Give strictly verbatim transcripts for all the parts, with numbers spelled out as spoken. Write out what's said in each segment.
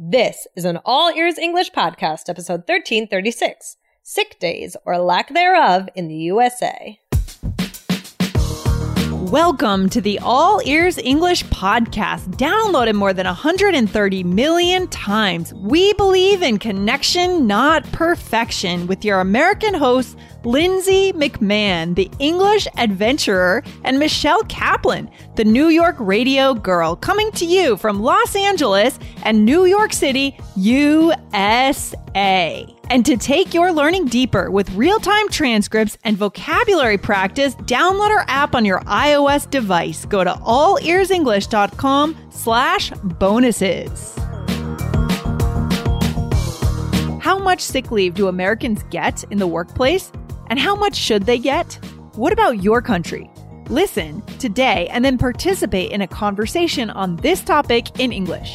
This is an All Ears English Podcast, episode thirteen thirty-six, Sick Days or Lack Thereof in the U S A. Welcome to the All Ears English Podcast, downloaded more than one hundred thirty million times. We believe in connection, not perfection, with your American hosts, Lindsay McMahon, the English adventurer, and Michelle Kaplan, the New York radio girl, coming to you from Los Angeles and New York City, U S A. And to take your learning deeper with real-time transcripts and vocabulary practice, download our app on your iOS device. Go to allearsenglish.com slash bonuses. How much sick leave do Americans get in the workplace? And how much should they get? What about your country? Listen today and then participate in a conversation on this topic in English.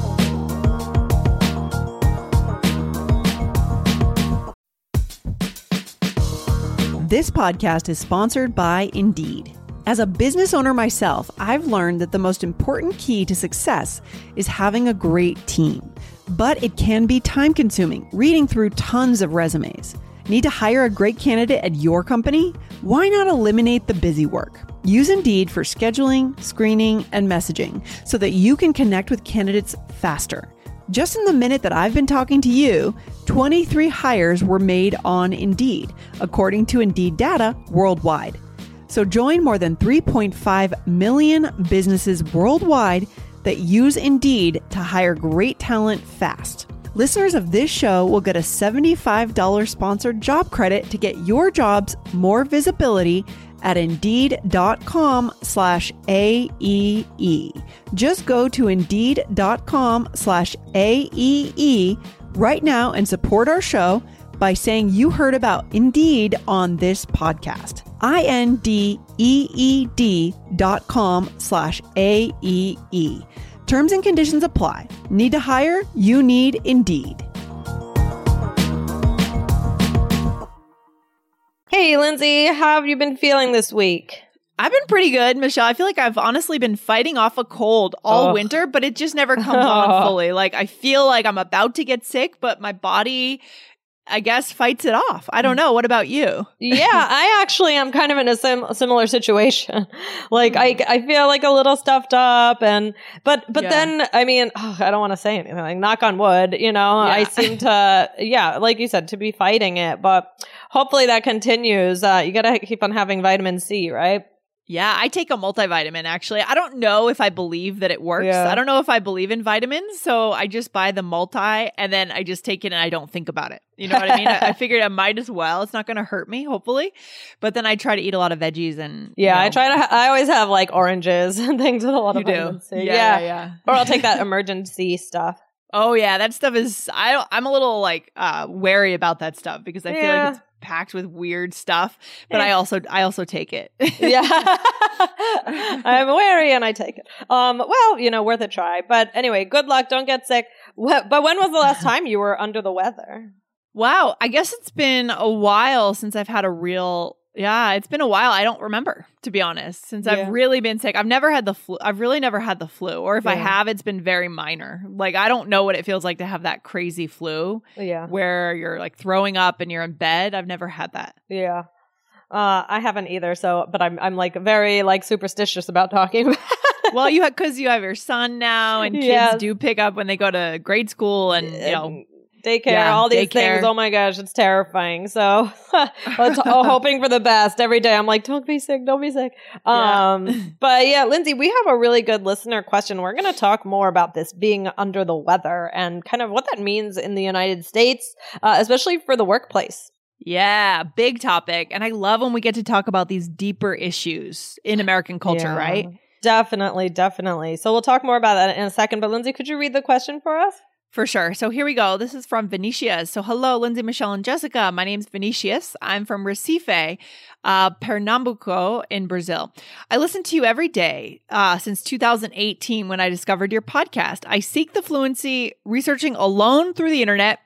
This podcast is sponsored by Indeed. As a business owner myself, I've learned that the most important key to success is having a great team. But it can be time-consuming, reading through tons of resumes. Need to hire a great candidate at your company? Why not eliminate the busy work? Use Indeed for scheduling, screening, and messaging so that you can connect with candidates faster. Just in the minute that I've been talking to you, twenty-three hires were made on Indeed, according to Indeed data worldwide. So join more than three point five million businesses worldwide that use Indeed to hire great talent fast. Listeners of this show will get a seventy-five dollars sponsored job credit to get your jobs more visibility at Indeed.com slash AEE. Just go to Indeed.com slash AEE right now and support our show by saying you heard about Indeed on this podcast. I-N-D-E-E-D dot com slash A-E-E. Terms and conditions apply. Need to hire? You need Indeed. Hey, Lindsay, how have you been feeling this week? I've been pretty good, Michelle. I feel like I've honestly been fighting off a cold all Ugh. winter, but it just never comes on fully. Like, I feel like I'm about to get sick, but my body, I guess, fights it off. I don't know. What about you? Yeah, I actually am kind of in a sim- similar situation. Like, I I feel like a little stuffed up, and but but Yeah. then I mean, oh, I don't want to say anything. Like, knock on wood, you know. Yeah. I seem to, yeah, like you said, to be fighting it, but hopefully that continues. Uh, you got to keep on having vitamin C, right? Yeah, I take a multivitamin, actually. I don't know if I believe that it works. Yeah. I don't know if I believe in vitamins, so I just buy the multi, and then I just take it and I don't think about it. You know what I mean? I, I figured I might as well. It's not going to hurt me, hopefully. But then I try to eat a lot of veggies and Yeah, you know. I try to. Ha- I always have like oranges and things with a lot You of do? vitamin C. Yeah, yeah, yeah. Or I'll take that emergency stuff. Oh, yeah. That stuff is, I, I'm a little like uh, wary about that stuff because I feel Yeah. like it's packed with weird stuff, but Yeah. I also, I also take it. Yeah. I'm wary and I take it. Um, well, you know, worth a try. But anyway, good luck. Don't get sick. Wh- But when was the last time you were under the weather? Wow. I guess it's been a while since I've had a real, yeah, it's been a while. I don't remember, to be honest, since Yeah. I've really been sick. I've never had the flu. I've really never had the flu. Or if I Yeah. have, it's been very minor. Like, I don't know what it feels like to have that crazy flu Yeah. where you're like throwing up and you're in bed. I've never had that. Yeah. Uh, I haven't either. So, but I'm, I'm like very like superstitious about talking about it. Well, you have, because you have your son now, and kids Yes. do pick up when they go to grade school, and you know, Daycare, Yeah, all these daycare. things. Oh my gosh, it's terrifying. So, let's, oh, hoping for the best every day. I'm like, don't be sick, don't be sick. Yeah. Um, but yeah, Lindsay, we have a really good listener question. We're going to talk more about this being under the weather and kind of what that means in the United States, uh, especially for the workplace. yeah, big topic. And I love when we get to talk about these deeper issues in American culture, Yeah. right? Definitely, definitely. So we'll talk more about that in a second. But Lindsay, could you read the question for us? For sure. So here we go. This is from Vinicius. So hello, Lindsay, Michelle, and Jessica. My name's Vinicius. I'm from Recife, uh, Pernambuco in Brazil. I listen to you every day uh, since two thousand eighteen when I discovered your podcast. I seek the fluency researching alone through the internet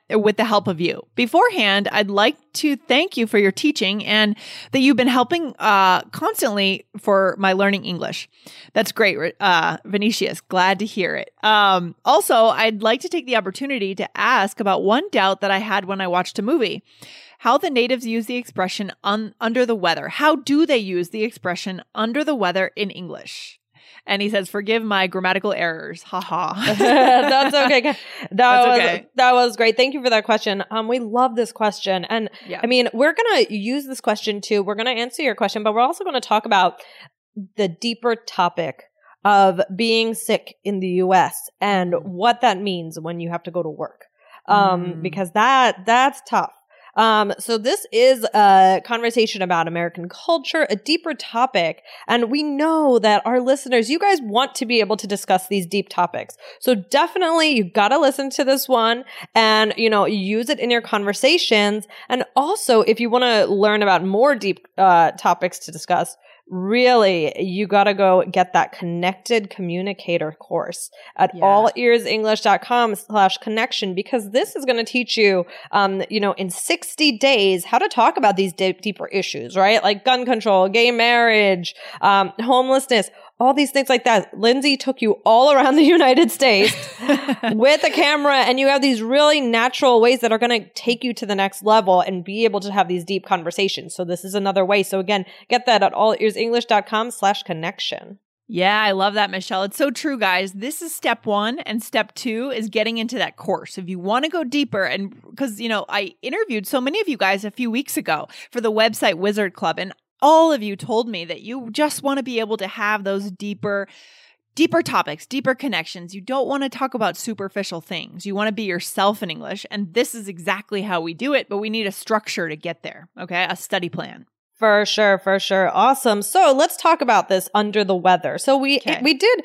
with the help of you. Beforehand, I'd like to thank you for your teaching and that you've been helping uh, constantly for my learning English. That's great, uh, Vinicius. Glad to hear it. Um, also, I'd like to take the opportunity to ask about one doubt that I had when I watched a movie. How the natives use the expression un- under the weather. How do they use the expression under the weather in English? And he says, forgive my grammatical errors. Ha ha. That's okay. That That's was okay. that was great. Thank you for that question. Um, we love this question. And Yeah. I mean, we're going to use this question too. We're going to answer your question, but we're also going to talk about the deeper topic of being sick in the U S and what that means when you have to go to work. Um, Mm. because that that's tough. Um, so this is a conversation about American culture, a deeper topic. And we know that our listeners, you guys want to be able to discuss these deep topics. So definitely you got to listen to this one and, you know, use it in your conversations. And also if you want to learn about more deep, uh, topics to discuss, really, you got to go get that connected communicator course at Yeah. allearsenglish.com slash connection, because this is going to teach you, um, you know, in sixty days, how to talk about these deep, deeper issues, right? Like gun control, gay marriage, um, homelessness, all these things like that. Lindsay took you all around the United States with a camera, and you have these really natural ways that are going to take you to the next level and be able to have these deep conversations. So this is another way. So again, get that at allearsenglish.com slash connection. Yeah, I love that, Michelle. It's so true, guys. This is step one, and step two is getting into that course. If you want to go deeper, and because, you know, I interviewed so many of you guys a few weeks ago for the website Wizard Club, and all of you told me that you just want to be able to have those deeper, deeper topics, deeper connections. You don't want to talk about superficial things. You want to be yourself in English. And this is exactly how we do it, but we need a structure to get there. Okay. A study plan. For sure, for sure. Awesome. So let's talk about this under the weather. So we Okay. we did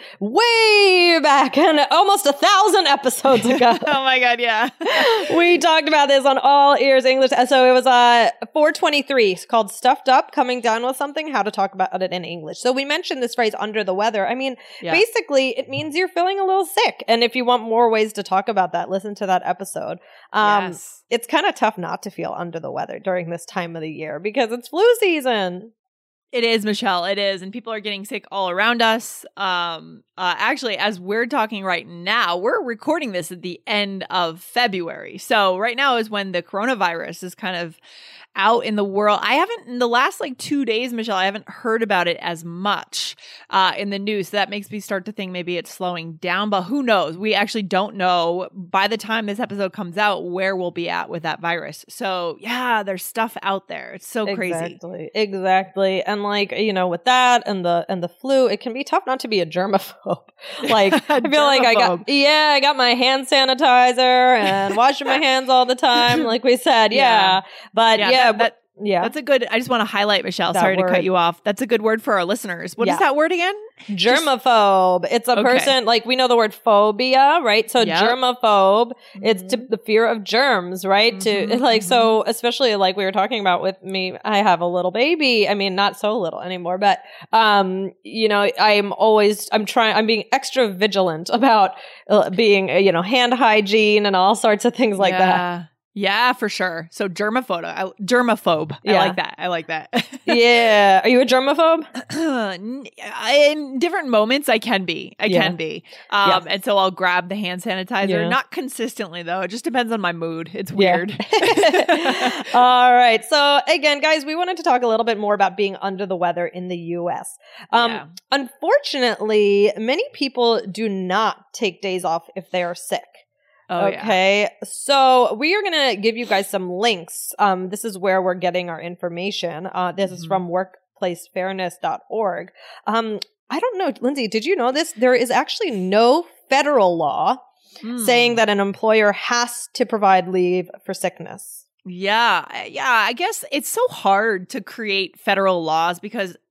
way back and almost a thousand episodes ago. Oh my God, yeah. We talked about this on All Ears English. So it was uh, four twenty-three called Stuffed Up, Coming Down with Something, How to Talk About It in English. So we mentioned this phrase under the weather. I mean, Yeah. basically it means you're feeling a little sick. And if you want more ways to talk about that, listen to that episode. Um, Yes. It's kind of tough not to feel under the weather during this time of the year because it's flu season. It is, Michelle. It is. And people are getting sick all around us. Um, uh, actually, as we're talking right now, we're recording this at the end of February. So right now is when the coronavirus is kind of out in the world. I haven't, in the last like two days, Michelle, I haven't heard about it as much uh, in the news. So that makes me start to think maybe it's slowing down, but who knows? We actually don't know by the time this episode comes out where we'll be at with that virus. So yeah, there's stuff out there. It's so crazy. Exactly. Exactly. And like, you know, with that and the and the flu, it can be tough not to be a germaphobe. Like I feel like I got yeah, I got my hand sanitizer and washing my hands all the time, like we said. Yeah. Yeah. But Yeah, yeah, that- but yeah. That's a good, I just want to highlight, Michelle, That sorry to word. cut you off. That's a good word for our listeners. What Yeah. is that word again? Germaphobe. It's a Okay. person, like we know the word phobia, right? So Yep. germaphobe, it's to the fear of germs, right? Mhm, To like, so especially like we were talking about with me, I have a little baby. I mean, not so little anymore, but, um, you know, I'm always, I'm trying, I'm being extra vigilant about uh, being, uh, you know, hand hygiene and all sorts of things like that. Yeah. Yeah, for sure. So germaphobe. I, germaphobe. I Yeah. like that. I like that. Yeah. Are you a germaphobe? In different moments, I can be. I Yeah. can be. Um, And so I'll grab the hand sanitizer. Yeah. Not consistently, though. It just depends on my mood. It's Yeah. weird. All right. So again, guys, we wanted to talk a little bit more about being under the weather in the U S. Um, Yeah. Unfortunately, many people do not take days off if they are sick. Oh, yeah. Okay. So we are going to give you guys some links. Um, this is where we're getting our information. Uh, this is Mhm. from workplace fairness dot org. Um, I don't know, Lindsay, did you know this? There is actually no federal law Mm. saying that an employer has to provide leave for sickness. Yeah. I- Yeah. I guess it's so hard to create federal laws because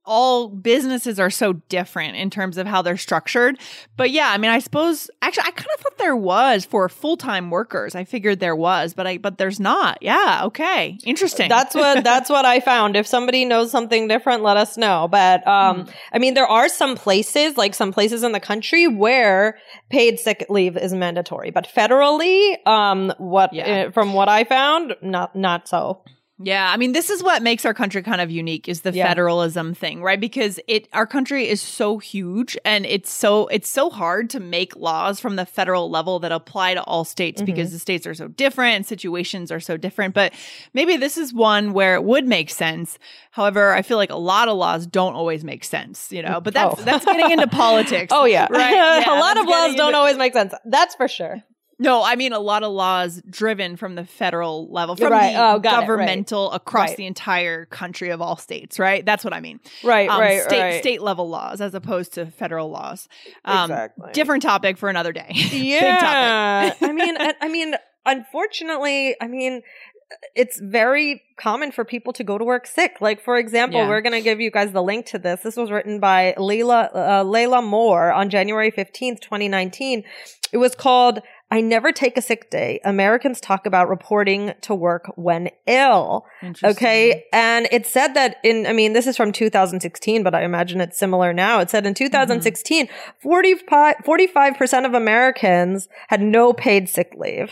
all businesses are so different in terms of how they're structured. But yeah, I mean, I suppose actually I kind of thought there was for full-time workers. I figured there was, but I but there's not. Yeah, okay. Interesting. That's what that's what I found. If somebody knows something different, let us know. But um mm. I mean, there are some places, like some places in the country where paid sick leave is mandatory, but federally, um what yeah. uh, from what I found, not not so. Yeah, I mean, this is what makes our country kind of unique is the yeah. federalism thing, right? Because it our country is so huge and it's so it's so hard to make laws from the federal level that apply to all states mm-hmm. because the states are so different and situations are so different. But maybe this is one where it would make sense. However, I feel like a lot of laws don't always make sense, you know, but that's oh. that's getting into politics. Oh, yeah. Right? Yeah, a lot of laws don't into- always make sense. That's for sure. No, I mean a lot of laws driven from the federal level, from right. the oh, governmental it, right. across right. the entire country of all states, right? That's what I mean. Right, um, right, state, right. State level laws as opposed to federal laws. Um, exactly. Different topic for another day. Yeah. Big topic. I mean, I, I mean, unfortunately, I mean, it's very common for people to go to work sick. Like, for example, yeah. we're going to give you guys the link to this. This was written by Layla, uh, Layla Moore on January fifteenth, twenty nineteen. It was called I Never Take a Sick Day. Americans Talk About Reporting to Work When Ill. Okay. And it said that in, I mean, this is from two thousand sixteen, but I imagine it's similar now. It said in two thousand sixteen, mm-hmm. forty-five, forty-five percent of Americans had no paid sick leave.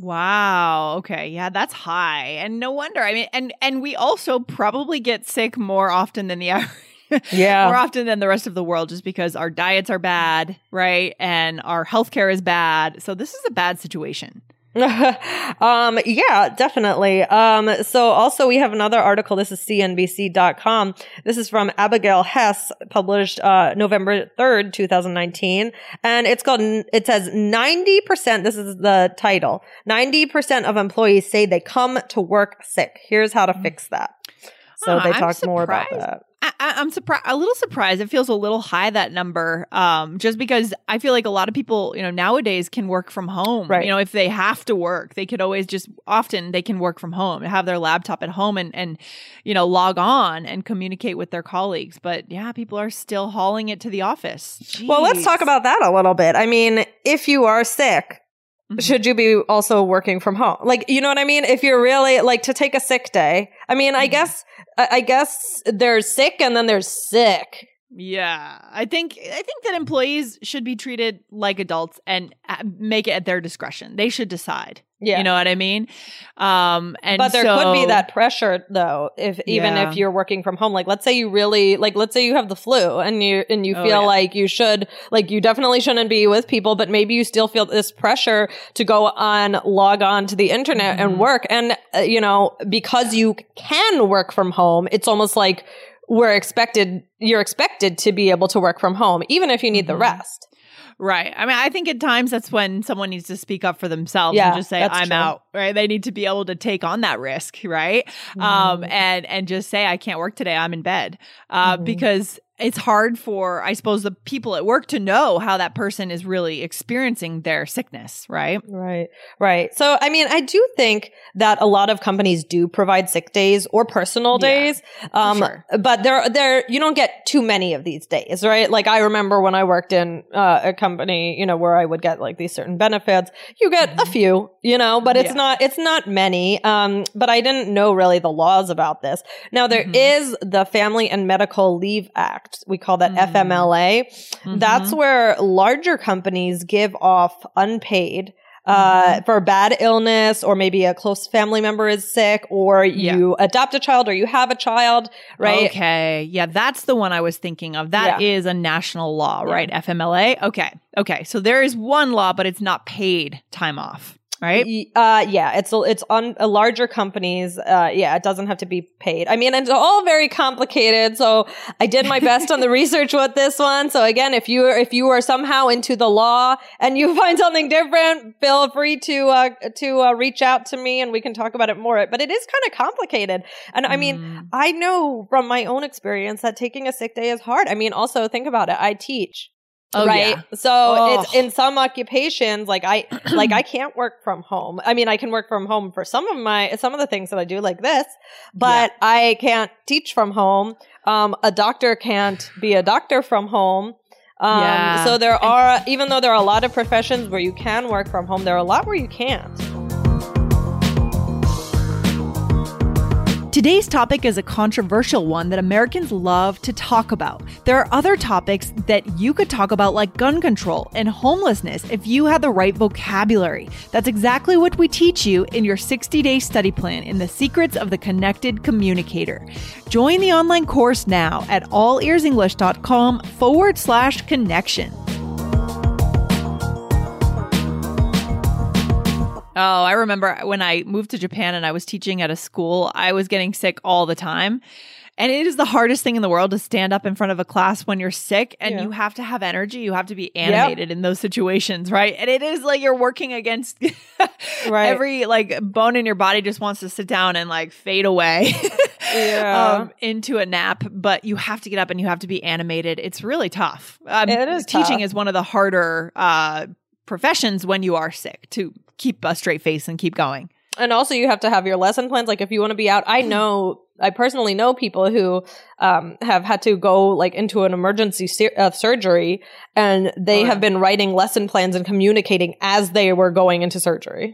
Wow. Okay. Yeah, that's high. And no wonder. I mean, and and we also probably get sick more often than the average. Yeah. More often than the rest of the world just because our diets are bad, right? And our healthcare is bad. So this is a bad situation. um, yeah, definitely. Um, so also we have another article. This is C N B C dot com. This is from Abigail Hess, published, uh, November third, twenty nineteen. And it's called, it says ninety percent, this is the title, ninety percent of employees say they come to work sick. Here's how to fix that. So huh, they talk I'm more about that. I, I'm surprised, a little surprised. It feels a little high, that number, um, just because I feel like a lot of people, you know, nowadays can work from home. Right. You know, if they have to work, they could always just, often they can work from home, have their laptop at home and, and, you know, log on and communicate with their colleagues. But yeah, people are still hauling it to the office. Jeez. Well, let's talk about that a little bit. I mean, if you are sick, should you be also working from home? Like, you know what I mean? If you're really like to take a sick day, I mean, I guess, I guess there's sick and then there's sick. Yeah, I think I think that employees should be treated like adults and make it at their discretion. They should decide. Yeah, you know what I mean. Um, and but there so, could be that pressure, though, if even yeah. if you're working from home. Like, let's say you really like, let's say you have the flu and you and you oh, feel yeah. like you should, like, you definitely shouldn't be with people, but maybe you still feel this pressure to go on, log on to the internet mm-hmm. and work, and uh, you know, because you can work from home, it's almost like we're expected, you're expected to be able to work from home, even if you need mm-hmm. the rest. Right. I mean, I think at times that's when someone needs to speak up for themselves yeah, and just say, I'm true. out, right? They need to be able to take on that risk, right? Mm-hmm. Um, and, and just say, I can't work today. I'm in bed. Uh, mm-hmm. Because it's hard for, I suppose, the people at work to know how that person is really experiencing their sickness, right? Right, right. So, I mean, I do think that a lot of companies do provide sick days or personal days, yeah, um, sure. but there, there, you don't get too many of these days, right? Like, I remember when I worked in uh, a company, you know, where I would get like these certain benefits. You get mm-hmm. a few, you know, but it's yeah. not, it's not many. Um, but I didn't know really the laws about this. Now, there mm-hmm. is the Family and Medical Leave Act. We call that mm-hmm. F M L A. Mm-hmm. That's where larger companies give off unpaid uh, mm-hmm. for bad illness, or maybe a close family member is sick, or you yeah. adopt a child, or you have a child, right? Okay. Yeah, that's the one I was thinking of. That yeah. is a national law, right? Yeah. F M L A. Okay. Okay. So there is one law, but it's not paid time off. Right? Uh, yeah, it's it's on uh, larger companies. Uh, yeah, it doesn't have to be paid. I mean, it's all very complicated. So I did my best on the research with this one. So again, if you if you are somehow into the law and you find something different, feel free to uh, to uh, reach out to me and we can talk about it more. But it is kind of complicated. And I mean, mm. I know from my own experience that taking a sick day is hard. I mean, also think about it. I teach. Oh, right. Yeah. So Oh. it's in some occupations, like I, like I can't work from home. I mean, I can work from home for some of my, some of the things that I do like this, but yeah. I can't teach from home. Um, a doctor can't be a doctor from home. Um, yeah. So there are, even though there are a lot of professions where you can work from home, there are a lot where you can't. Today's topic is a controversial one that Americans love to talk about. There are other topics that you could talk about, like gun control and homelessness, if you had the right vocabulary. That's exactly what we teach you in your sixty-day study plan in the Secrets of the Connected Communicator. Join the online course now at allearsenglish.com forward slash connection. Oh, I remember when I moved to Japan and I was teaching at a school, I was getting sick all the time. And it is the hardest thing in the world to stand up in front of a class when you're sick and yeah. you have to have energy. You have to be animated yep. in those situations, right? And it is like you're working against right. every like bone in your body just wants to sit down and like fade away yeah. um, into a nap. But you have to get up and you have to be animated. It's really tough. Um, it is teaching tough. is one of the harder uh, professions when you are sick to keep a straight face and keep going. And also you have to have your lesson plans. Like if you want to be out, I know, I personally know people who um, have had to go like into an emergency ser- uh, surgery and they oh, have been writing lesson plans and communicating as they were going into surgery.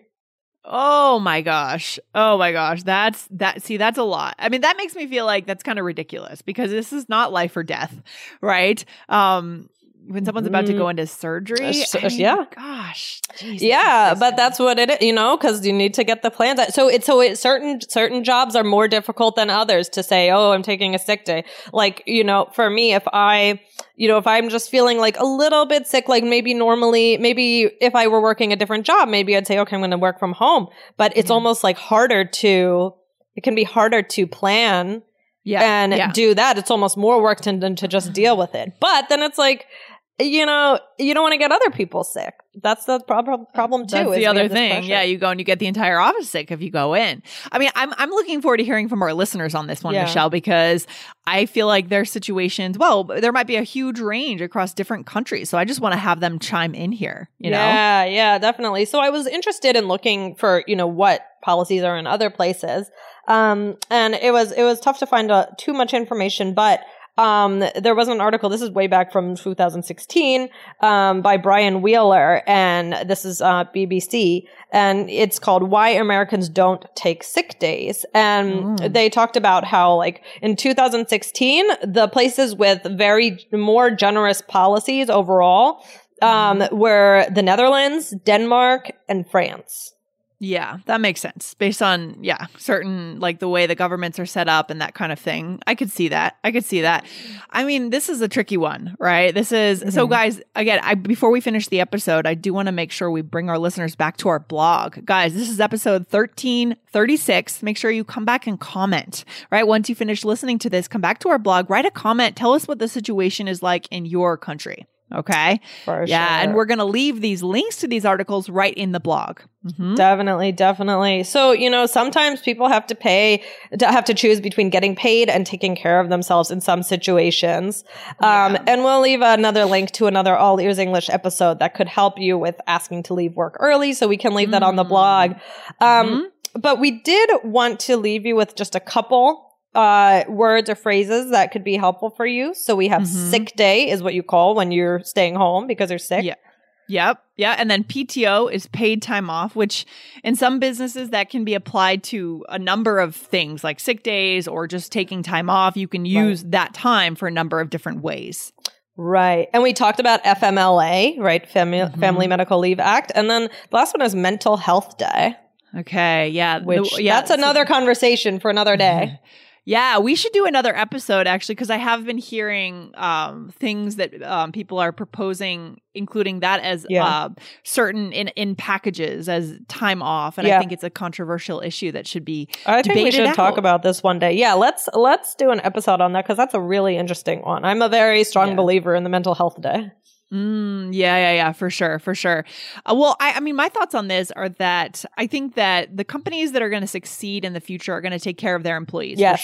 Oh my gosh. Oh my gosh. That's that. See, that's a lot. I mean, that makes me feel like that's kind of ridiculous because this is not life or death, right? Um, When someone's about to go into surgery. Uh, I mean, yeah. Gosh. Jesus yeah. Christ. But that's what it is, you know, because you need to get the plans out. So it's, so it, certain, certain jobs are more difficult than others to say, oh, I'm taking a sick day. Like, you know, for me, if I, you know, if I'm just feeling like a little bit sick, like maybe normally, maybe if I were working a different job, maybe I'd say, okay, I'm going to work from home. But it's yeah. almost like harder to, it can be harder to plan yeah. and yeah. do that. It's almost more work than, than to just deal with it. But then it's like, you know, you don't want to get other people sick. That's the prob- problem too. That's the other thing. Yeah, you go and you get the entire office sick if you go in. I mean, I'm I'm looking forward to hearing from our listeners on this one, yeah. Michelle, because I feel like their situations, well, there might be a huge range across different countries. So I just want to have them chime in here, you know? Yeah, yeah, definitely. So I was interested in looking for, you know, what policies are in other places. Um, and it was it was tough to find uh, too much information, but Um, there was an article, this is way back from two thousand sixteen, um, by Brian Wheeler, and this is, uh, B B C, and it's called Why Americans Don't Take Sick Days. And mm. they talked about how, like, in two thousand sixteen, the places with very more generous policies overall, um, mm. were the Netherlands, Denmark, and France. Yeah, that makes sense. Based on, yeah, certain, like the way the governments are set up and that kind of thing. I could see that. I could see that. I mean, this is a tricky one, right? This is, mm-hmm. so guys, again, I before we finish the episode, I do want to make sure we bring our listeners back to our blog. Guys, this is episode thirteen thirty-six. Make sure you come back and comment, right? Once you finish listening to this, come back to our blog, write a comment, tell us what the situation is like in your country. Okay. For yeah. sure. And we're going to leave these links to these articles right in the blog. Mm-hmm. Definitely. Definitely. So, you know, sometimes people have to pay, to have to choose between getting paid and taking care of themselves in some situations. Um, yeah. And we'll leave another link to another All Ears English episode that could help you with asking to leave work early. So we can leave mm-hmm. that on the blog. Um, mm-hmm. But we did want to leave you with just a couple Uh, words or phrases that could be helpful for you. So we have mm-hmm. sick day is what you call when you're staying home because you're sick. Yeah. Yep. Yeah. And then P T O is paid time off, which in some businesses that can be applied to a number of things like sick days or just taking time off. You can use right. that time for a number of different ways. Right. And we talked about F M L A, right? Family, mm-hmm. Family Medical Leave Act. And then the last one is Mental Health Day. Okay. Yeah. Which the, yeah, that's another conversation for another day. Yeah, we should do another episode actually, because I have been hearing um, things that um, people are proposing, including that as yeah. uh, certain in, in packages as time off, and yeah. I think it's a controversial issue that should be. I think we should out. talk about this one day. Yeah, let's let's do an episode on that because that's a really interesting one. I'm a very strong yeah. believer in the Mental Health Day. Mm, yeah, yeah, yeah, for sure, for sure. Uh, well, I, I mean, my thoughts on this are that I think that the companies that are going to succeed in the future are going to take care of their employees, yes, for sure,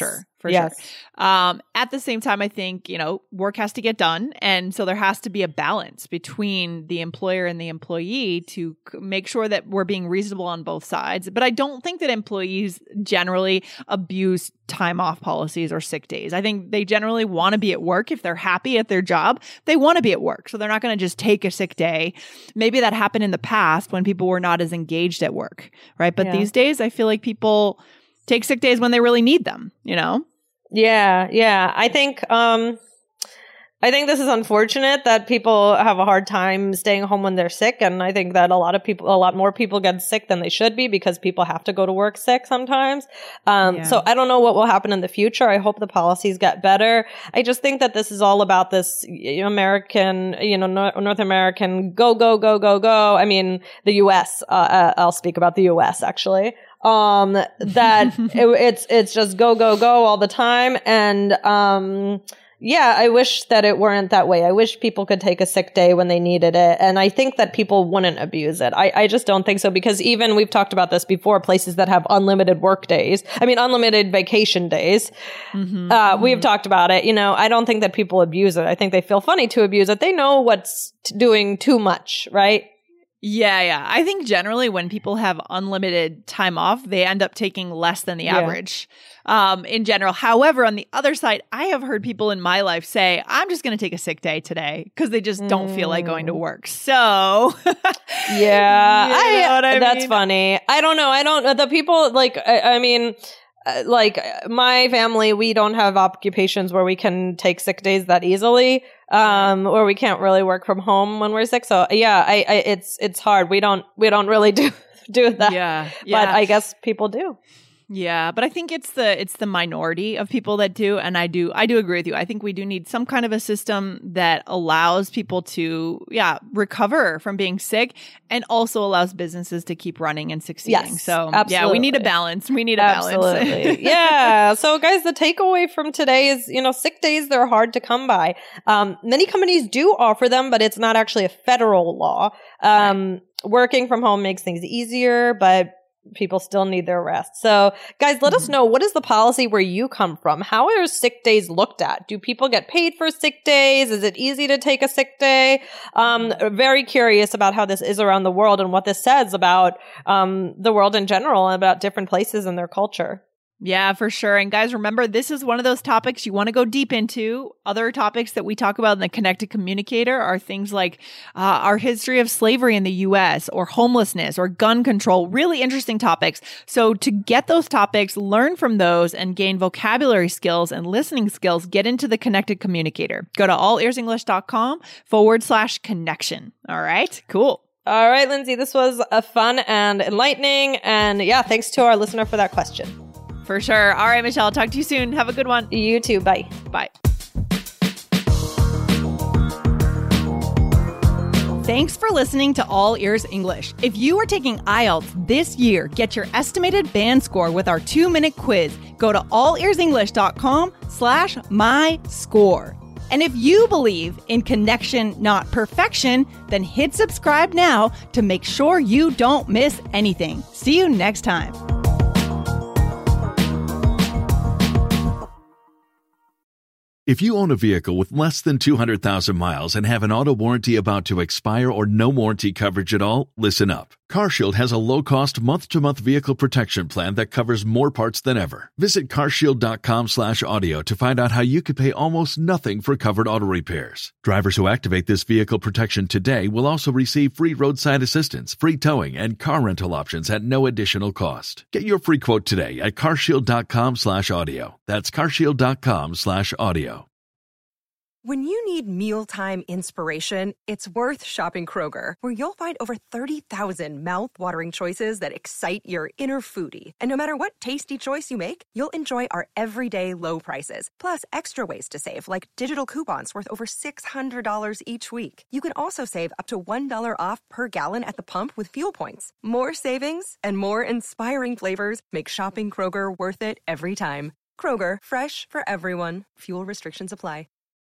For yes. sure. Um, at the same time, I think, you know, work has to get done. And so there has to be a balance between the employer and the employee to c- make sure that we're being reasonable on both sides. But I don't think that employees generally abuse time off policies or sick days. I think they generally want to be at work. If they're happy at their job, they want to be at work. So they're not going to just take a sick day. Maybe that happened in the past when people were not as engaged at work, right? But Yeah. these days, I feel like people take sick days when they really need them, you know? Yeah, yeah. I think um I think this is unfortunate that people have a hard time staying home when they're sick, and I think that a lot of people a lot more people get sick than they should be because people have to go to work sick sometimes. Um Yeah. so I don't know what will happen in the future. I hope the policies get better. I just think that this is all about this American, you know, North, North American go go go go go. I mean, the U S uh, uh, I'll speak about the U S actually. Um, that it, it's, it's just go, go, go all the time. And, um, yeah, I wish that it weren't that way. I wish people could take a sick day when they needed it. And I think that people wouldn't abuse it. I, I just don't think so, because even we've talked about this before, places that have unlimited work days, I mean, unlimited vacation days, Mm-hmm. uh, we've talked about it. You know, I don't think that people abuse it. I think they feel funny to abuse it. They know what's t- doing too much, right? Yeah, yeah. I think generally when people have unlimited time off, they end up taking less than the Yeah. average um, in general. However, on the other side, I have heard people in my life say, I'm just going to take a sick day today because they just don't feel like going to work. So, yeah, You I, know what I that's mean? funny. I don't know. I don't, the people like, I, I mean, uh, like my family, we don't have occupations where we can take sick days that easily, um, or we can't really work from home when we're sick. So yeah, I, I it's, it's hard. We don't, we don't really do, do that. yeah, But yeah. I guess people do. Yeah, but I think it's the it's the minority of people that do, and I do I do agree with you. I think we do need some kind of a system that allows people to yeah recover from being sick, and also allows businesses to keep running and succeeding. Yes, so absolutely. yeah, we need a balance. We need a Absolutely. balance. Yeah. So guys, the takeaway from today is, you know, sick days, they're hard to come by. Um, many companies do offer them, but it's not actually a federal law. Um, working from home makes things easier, but people still need their rest. So guys, let us know, what is the policy where you come from? How are sick days looked at? Do people get paid for sick days? Is it easy to take a sick day? Um, very curious about how this is around the world and what this says about um, the world in general and about different places and their culture. Yeah, for sure. And guys, remember, this is one of those topics you want to go deep into. Other topics that we talk about in the Connected Communicator are things like uh, our history of slavery in the U S, or homelessness, or gun control, really interesting topics. So to get those topics, learn from those, and gain vocabulary skills and listening skills, get into the Connected Communicator. Go to allearsenglish.com forward slash connection. All right, cool. All right, Lindsay, this was a fun and enlightening. And yeah, thanks to our listener for that question. For sure. All right, Michelle, talk to you soon. Have a good one. You too. Bye. Bye. Thanks for listening to All Ears English. If you are taking I E L T S this year, get your estimated band score with our two-minute quiz. Go to allearsenglish.com slash my score. And if you believe in connection, not perfection, then hit subscribe now to make sure you don't miss anything. See you next time. If you own a vehicle with less than two hundred thousand miles and have an auto warranty about to expire or no warranty coverage at all, listen up. CarShield has a low-cost month-to-month vehicle protection plan that covers more parts than ever. Visit carshield.com slash audio to find out how you could pay almost nothing for covered auto repairs. Drivers who activate this vehicle protection today will also receive free roadside assistance, free towing, and car rental options at no additional cost. Get your free quote today at carshield.com slash audio. That's carshield.com slash audio. When you need mealtime inspiration, it's worth shopping Kroger, where you'll find over thirty thousand mouth-watering choices that excite your inner foodie. And no matter what tasty choice you make, you'll enjoy our everyday low prices, plus extra ways to save, like digital coupons worth over six hundred dollars each week. You can also save up to one dollar off per gallon at the pump with fuel points. More savings and more inspiring flavors make shopping Kroger worth it every time. Kroger, fresh for everyone. Fuel restrictions apply.